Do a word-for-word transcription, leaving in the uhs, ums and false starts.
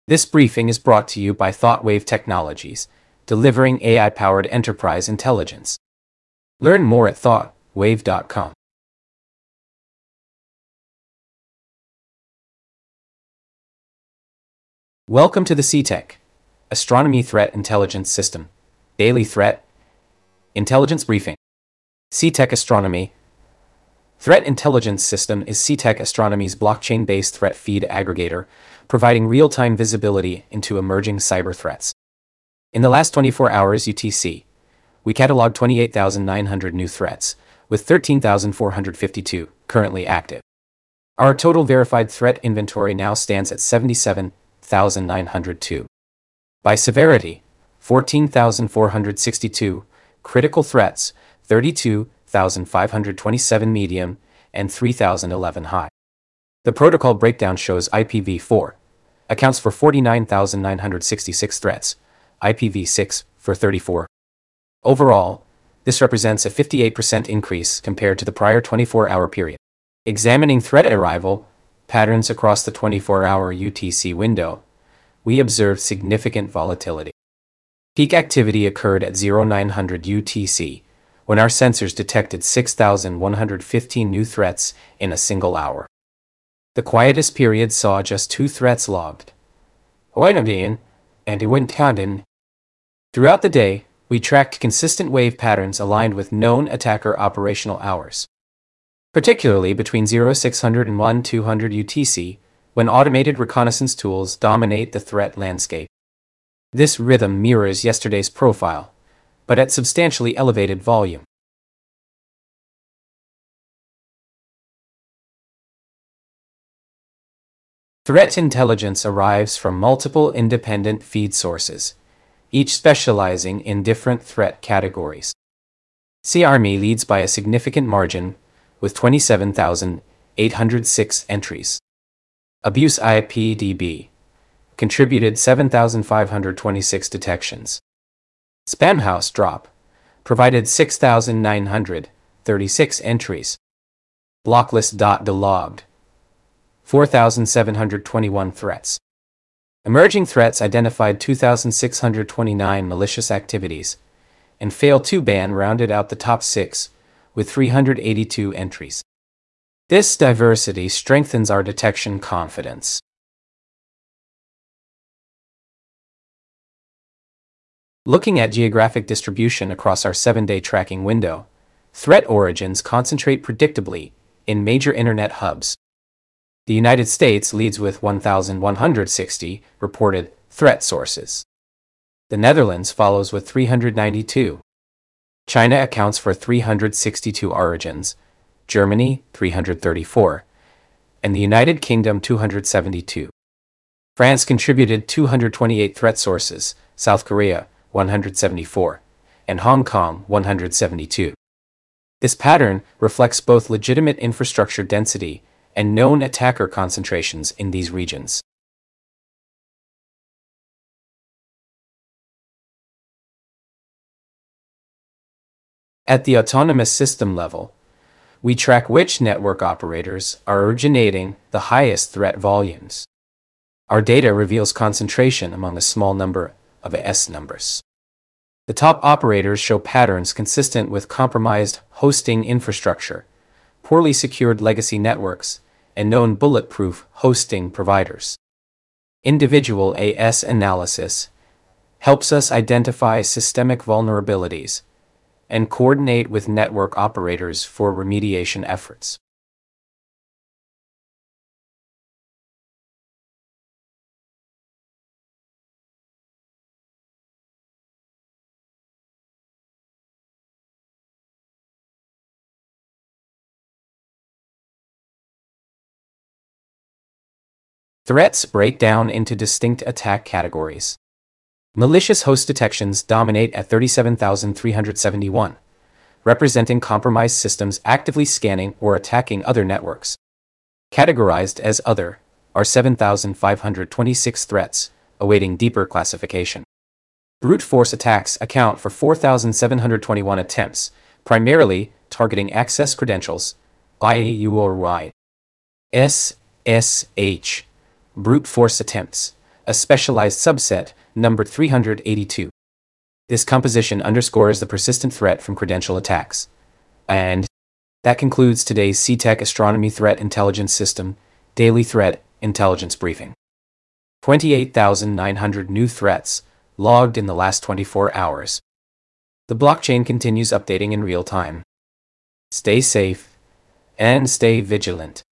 This briefing is brought to you by ThoughtWave Technologies, delivering A I-powered enterprise intelligence. Learn more at thought wave dot com. Welcome to the C-TEC Astronomy Threat Intelligence System Daily Threat Intelligence Briefing. C-TEC Astronomy Threat Intelligence System is C-TEC Astronomy's blockchain-based threat feed aggregator, providing real-time visibility into emerging cyber threats. In the last twenty-four hours U T C, we cataloged twenty-eight thousand nine hundred new threats, with thirteen thousand four hundred fifty-two currently active. Our total verified threat inventory now stands at seventy-seven thousand nine hundred two. By severity, fourteen thousand four hundred sixty-two critical threats, thirty-two thousand five hundred twenty-seven medium, and three thousand eleven high. The protocol breakdown shows I P v four accounts for forty-nine thousand nine hundred sixty-six threats, I P v six for thirty-four. Overall, this represents a fifty-eight percent increase compared to the prior twenty-four hour period. Examining threat arrival patterns across the twenty-four hour U T C window, we observed significant volatility. Peak activity occurred at nine hundred U T C, when our sensors detected six thousand one hundred fifteen new threats in a single hour. The quietest period saw just two threats logged. and Wintanden. Throughout the day, we tracked consistent wave patterns aligned with known attacker operational hours, particularly between six hundred and two hundred U T C, when automated reconnaissance tools dominate the threat landscape. This rhythm mirrors yesterday's profile, but at substantially elevated volume. Threat intelligence arrives from multiple independent feed sources, each specializing in different threat categories. C-Army leads by a significant margin, with twenty-seven thousand eight hundred six entries. Abuse I P D B contributed seven thousand five hundred twenty-six detections. Spamhaus Drop provided six thousand nine hundred thirty-six entries. Blocklist.de logged four thousand seven hundred twenty-one threats. Emerging threats identified two thousand six hundred twenty-nine malicious activities, and Fail two ban rounded out the top six with three hundred eighty-two entries. This diversity strengthens our detection confidence. Looking at geographic distribution across our seven-day tracking window, threat origins concentrate predictably in major internet hubs. The United States leads with one thousand one hundred sixty reported threat sources. The Netherlands follows with three hundred ninety-two. China accounts for three hundred sixty-two origins, Germany three hundred thirty-four, and the United Kingdom two hundred seventy-two. France contributed two hundred twenty-eight threat sources, South Korea one hundred seventy-four, and Hong Kong one hundred seventy-two. This pattern reflects both legitimate infrastructure density and known attacker concentrations in these regions. At the autonomous system level, we track which network operators are originating the highest threat volumes. Our data reveals concentration among a small number of S numbers. The top operators show patterns consistent with compromised hosting infrastructure, poorly secured legacy networks, and known bulletproof hosting providers. Individual A S analysis helps us identify systemic vulnerabilities and coordinate with network operators for remediation efforts. Threats break down into distinct attack categories. Malicious host detections dominate at thirty-seven thousand three hundred seventy-one, representing compromised systems actively scanning or attacking other networks. Categorized as Other are seven thousand five hundred twenty-six threats, awaiting deeper classification. Brute force attacks account for four thousand seven hundred twenty-one attempts, primarily targeting access credentials, I A U or Y. S S H brute force attempts a specialized subset, numbered three hundred eighty-two. This composition underscores the persistent threat from credential attacks. And that concludes today's C-TEC Astronomy Threat Intelligence System Daily Threat Intelligence Briefing. twenty-eight thousand nine hundred new threats logged in the last twenty-four hours. The blockchain continues updating in real time. Stay safe and stay vigilant.